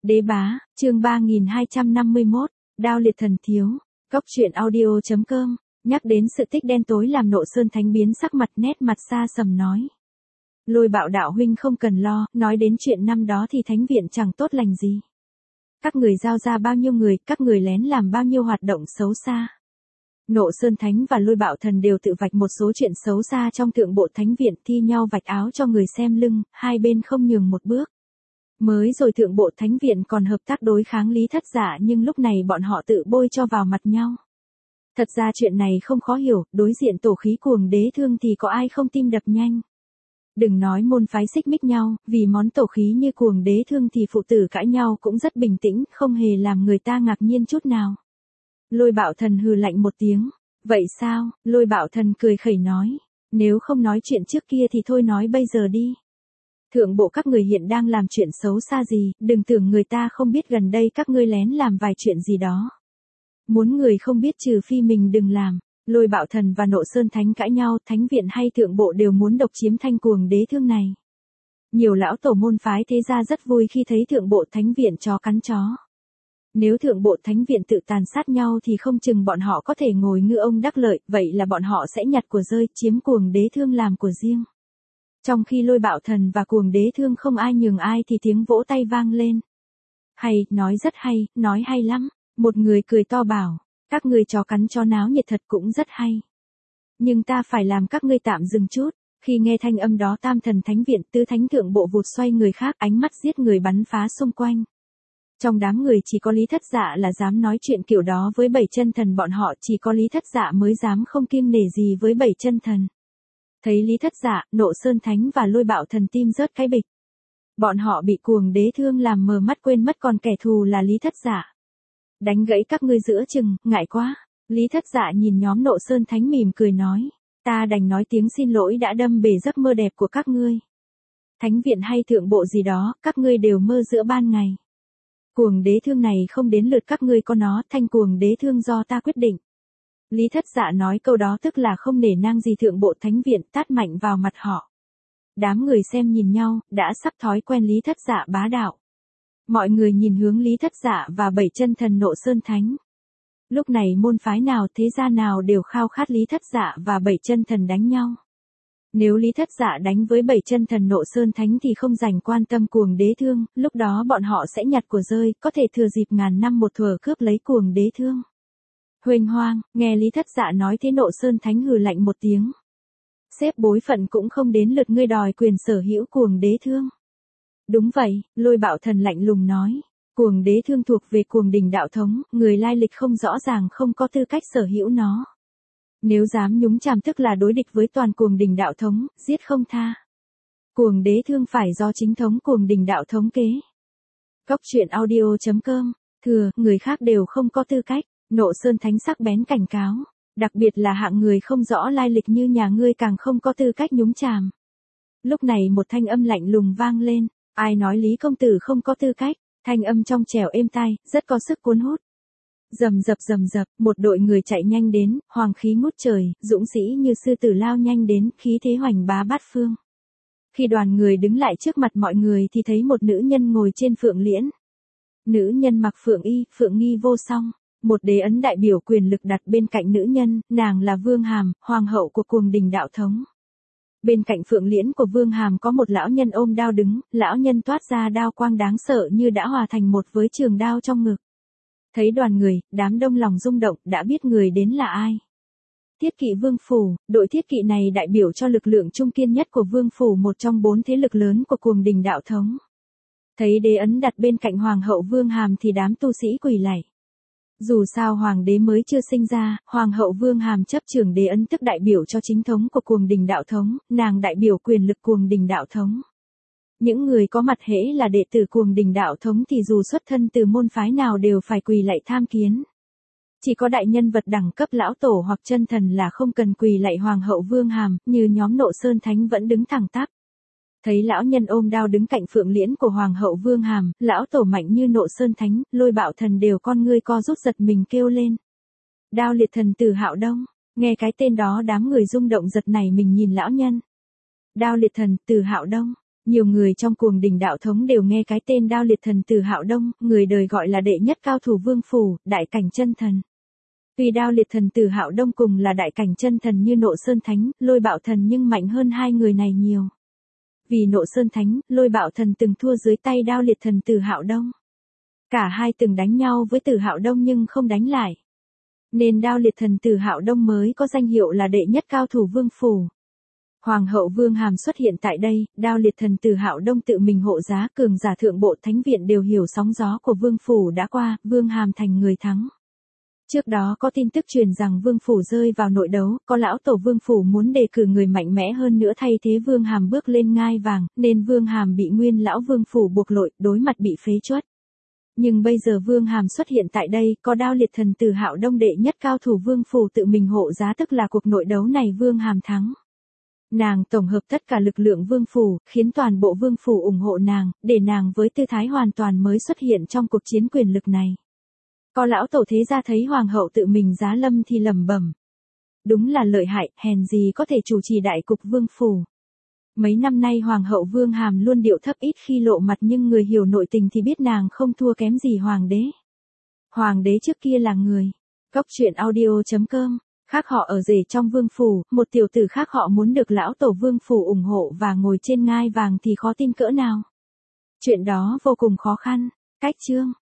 Đế bá, chương 3251, Đao liệt thần thiếu. Cóc truyện audio.com, nhắc đến sự tích đen tối làm Nộ Sơn Thánh biến sắc mặt, nét mặt xa sầm nói. Lôi Bạo đạo huynh không cần lo, nói đến chuyện năm đó thì thánh viện chẳng tốt lành gì. Các người giao ra bao nhiêu người, các người lén làm bao nhiêu hoạt động xấu xa. Nộ Sơn Thánh và Lôi Bạo thần đều tự vạch một số chuyện xấu xa trong thượng bộ thánh viện, thi nhau vạch áo cho người xem lưng, hai bên không nhường một bước. Mới rồi thượng bộ thánh viện còn hợp tác đối kháng Lý Thất Dạ, nhưng lúc này bọn họ tự bôi cho vào mặt nhau. Thật ra chuyện này không khó hiểu, đối diện tổ khí Cuồng Đế Thương thì có ai không tim đập nhanh. Đừng nói môn phái xích mích nhau, vì món tổ khí như Cuồng Đế Thương thì phụ tử cãi nhau cũng rất bình tĩnh, không hề làm người ta ngạc nhiên chút nào. Lôi Bạo thần hừ lạnh một tiếng. Vậy sao? Lôi Bạo thần cười khẩy nói. Nếu không nói chuyện trước kia thì thôi nói bây giờ đi. Thượng bộ các người hiện đang làm chuyện xấu xa gì, đừng tưởng người ta không biết gần đây các ngươi lén làm vài chuyện gì đó. Muốn người không biết trừ phi mình đừng làm. Lôi Bạo thần và Nộ Sơn Thánh cãi nhau, thánh viện hay thượng bộ đều muốn độc chiếm thanh Cuồng Đế Thương này. Nhiều lão tổ môn phái thế gia rất vui khi thấy thượng bộ thánh viện chó cắn chó. Nếu thượng bộ thánh viện tự tàn sát nhau thì không chừng bọn họ có thể ngồi ngư ông đắc lợi, vậy là bọn họ sẽ nhặt của rơi, chiếm Cuồng Đế Thương làm của riêng. Trong khi Lôi Bạo thần và Cuồng Đế Thương không ai nhường ai thì tiếng vỗ tay vang lên. Hay, nói rất hay, nói hay lắm. Một người cười to bảo, các người chó cắn chó náo nhiệt thật cũng rất hay. Nhưng ta phải làm các ngươi tạm dừng chút. Khi nghe thanh âm đó, tam thần thánh viện tứ thánh thượng bộ vụt xoay người khác, ánh mắt giết người bắn phá xung quanh. Trong đám người chỉ có Lý Thất Dạ là dám nói chuyện kiểu đó với bảy chân thần, bọn họ chỉ có Lý Thất Dạ mới dám không kiêng nể gì với bảy chân thần. Thấy Lý Thất Dạ, Nộ Sơn Thánh và Lôi Bạo thần tim rớt cái bịch. Bọn họ bị Cuồng Đế Thương làm mờ mắt quên mất còn kẻ thù là Lý Thất Dạ. Đánh gãy các ngươi giữa chừng, ngại quá. Lý Thất Dạ nhìn nhóm Nộ Sơn Thánh mỉm cười nói, ta đành nói tiếng xin lỗi đã đâm bể giấc mơ đẹp của các ngươi. Thánh viện hay thượng bộ gì đó, các ngươi đều mơ giữa ban ngày. Cuồng Đế Thương này không đến lượt các ngươi có nó, thanh Cuồng Đế Thương do ta quyết định. Lý Thất Dạ nói câu đó tức là không nể nang gì thượng bộ thánh viện, tát mạnh vào mặt họ. Đám người xem nhìn nhau, đã sắp thói quen Lý Thất Dạ bá đạo. Mọi người nhìn hướng Lý Thất Dạ và bảy chân thần Nộ Sơn Thánh. Lúc này môn phái nào thế gia nào đều khao khát Lý Thất Dạ và bảy chân thần đánh nhau. Nếu Lý Thất Dạ đánh với bảy chân thần Nộ Sơn Thánh thì không dành quan tâm Cuồng Đế Thương, lúc đó bọn họ sẽ nhặt của rơi, có thể thừa dịp ngàn năm một thuở cướp lấy Cuồng Đế Thương. Huênh hoang, nghe Lý Thất Dạ nói thế Nộ Sơn Thánh hừ lạnh một tiếng. Xếp bối phận cũng không đến lượt ngươi đòi quyền sở hữu Cuồng Đế Thương. Đúng vậy, Lôi Bạo thần lạnh lùng nói. Cuồng Đế Thương thuộc về Cuồng Đình đạo thống, người lai lịch không rõ ràng không có tư cách sở hữu nó. Nếu dám nhúng chàm tức là đối địch với toàn Cuồng Đình đạo thống, giết không tha. Cuồng Đế Thương phải do chính thống Cuồng Đình đạo thống kế. Cóc truyện audio.com, thừa, người khác đều không có tư cách. Nộ Sơn Thánh sắc bén cảnh cáo. Đặc biệt là hạng người không rõ lai lịch như nhà ngươi càng không có tư cách nhúng chàm. Lúc này một thanh âm lạnh lùng vang lên. Ai nói Lý công tử không có tư cách? Thanh âm trong trẻo êm tai, rất có sức cuốn hút. Rầm rập, một đội người chạy nhanh đến, hoàng khí ngút trời, dũng sĩ như sư tử lao nhanh đến, khí thế hoành bá bát phương. Khi đoàn người đứng lại trước mặt mọi người thì thấy một nữ nhân ngồi trên phượng liễn. Nữ nhân mặc phượng y, phượng nghi vô song. Một đế ấn đại biểu quyền lực đặt bên cạnh nữ nhân, nàng là Vương Hàm, hoàng hậu của Cuồng Đình đạo thống. Bên cạnh phượng liễn của Vương Hàm có một lão nhân ôm đao đứng, lão nhân toát ra đao quang đáng sợ như đã hòa thành một với trường đao trong ngực. Thấy đoàn người, đám đông lòng rung động, đã biết người đến là ai. Thiết kỵ Vương Phủ, đội thiết kỵ này đại biểu cho lực lượng trung kiên nhất của Vương Phủ, một trong 4 thế lực lớn của Cuồng Đình đạo thống. Thấy đế ấn đặt bên cạnh hoàng hậu Vương Hàm thì đám tu sĩ quỳ lạy. Dù sao hoàng đế mới chưa sinh ra, hoàng hậu Vương Hàm chấp trưởng đế ấn tức đại biểu cho chính thống của Cuồng Đình đạo thống, nàng đại biểu quyền lực Cuồng Đình đạo thống. Những người có mặt hễ là đệ tử Cuồng Đình đạo thống thì dù xuất thân từ môn phái nào đều phải quỳ lạy tham kiến. Chỉ có đại nhân vật đẳng cấp lão tổ hoặc chân thần là không cần quỳ lạy hoàng hậu Vương Hàm, như nhóm Nộ Sơn Thánh vẫn đứng thẳng tắp. Thấy lão nhân ôm đao đứng cạnh phượng liễn của hoàng hậu Vương Hàm, lão tổ mạnh như Nộ Sơn Thánh, Lôi Bạo thần đều con ngươi co rút giật mình kêu lên. Đao liệt thần Từ Hạo Đông, nghe cái tên đó đám người rung động giật nảy mình nhìn lão nhân. Đao liệt thần Từ Hạo Đông, Nhiều người trong cuồng đình đạo thống đều nghe cái tên Đao Liệt Thần Tử Hạo Đông, người đời gọi là đệ nhất cao thủ vương phủ, đại cảnh chân thần. Tuy Đao Liệt Thần Tử Hạo Đông cùng là đại cảnh chân thần như Nộ Sơn Thánh, Lôi Bạo Thần nhưng mạnh hơn hai người này nhiều. Vì Nộ Sơn Thánh, Lôi Bạo Thần từng thua dưới tay Đao Liệt Thần Tử Hạo Đông. Cả hai từng đánh nhau với Tử Hạo Đông nhưng không đánh lại. Nên Đao Liệt Thần Tử Hạo Đông mới có danh hiệu là đệ nhất cao thủ vương phủ. Hoàng hậu Vương Hàm xuất hiện tại đây, Đao Liệt Thần Tử Hạo Đông tự mình hộ giá, cường giả thượng bộ thánh viện đều hiểu sóng gió của vương phủ đã qua, Vương Hàm thành người thắng. Trước đó có tin tức truyền rằng vương phủ rơi vào nội đấu, có lão tổ vương phủ muốn đề cử người mạnh mẽ hơn nữa thay thế Vương Hàm bước lên ngai vàng, nên Vương Hàm bị nguyên lão vương phủ buộc lội, đối mặt bị phế truất. Nhưng bây giờ Vương Hàm xuất hiện tại đây, có Đao Liệt Thần Tử Hạo Đông đệ nhất cao thủ vương phủ tự mình hộ giá, tức là cuộc nội đấu này Vương Hàm thắng. Nàng tổng hợp tất cả lực lượng vương phủ, khiến toàn bộ vương phủ ủng hộ nàng, để nàng với tư thái hoàn toàn mới xuất hiện trong cuộc chiến quyền lực này. Có lão tổ thế gia thấy hoàng hậu tự mình giá lâm thì lẩm bẩm. Đúng là lợi hại, hèn gì có thể chủ trì đại cục vương phủ. Mấy năm nay hoàng hậu Vương Hàm luôn điệu thấp ít khi lộ mặt, nhưng người hiểu nội tình thì biết nàng không thua kém gì hoàng đế. Hoàng đế trước kia là người. Cốc truyện audio.com. Khác họ ở rể trong vương phủ, một tiểu tử khác họ muốn được lão tổ vương phủ ủng hộ và ngồi trên ngai vàng thì khó tin cỡ nào. Chuyện đó vô cùng khó khăn. Cách chương.